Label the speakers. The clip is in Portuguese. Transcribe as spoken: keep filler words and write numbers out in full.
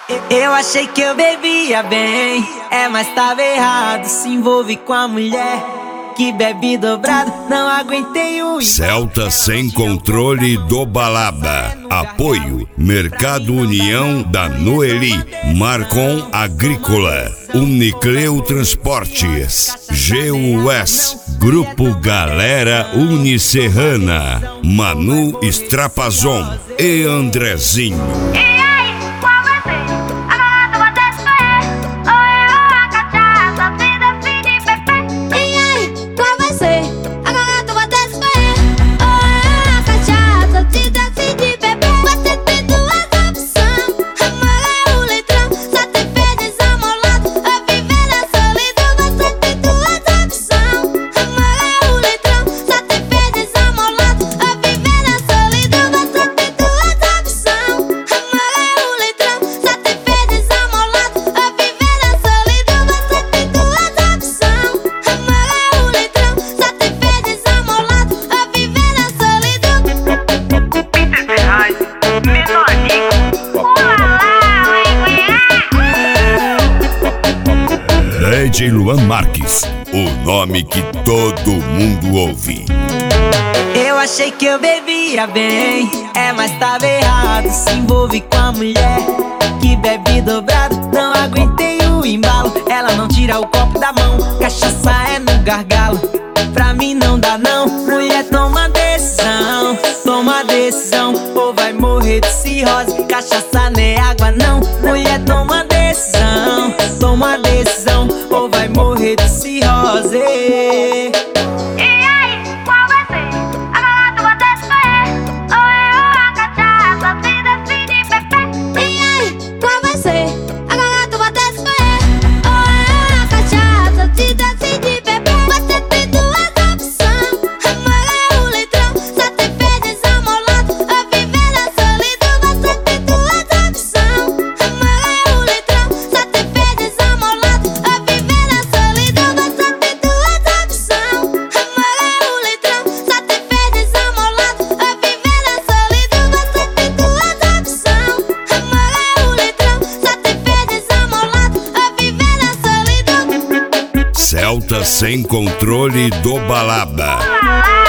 Speaker 1: Eu achei que eu bebia bem, é, mas tava errado. Se envolve com a mulher que bebe dobrado, não aguentei o...
Speaker 2: Celta sem controle do Balaba. Apoio Mercado União da Noeli, Marcon Agrícola, Unicleu Transportes, G U S, Grupo Galera Unicerrana, Manu Strapazon e Andrezinho. D J Luan Marques, o nome que todo mundo ouve.
Speaker 1: Eu achei que eu bebia bem, é, mas tava errado. Se envolve com a mulher que bebe dobrado, não aguentei o embalo. Ela não tira o copo da mão, cachaça é no gargalo. Pra mim não dá não, mulher toma decisão, toma decisão, ou vai morrer de cirrose. Cachaça não é água não, mulher toma decisão, toma decisão, ou vai morrer de cirrose.
Speaker 2: Celta sem controle do Balaba.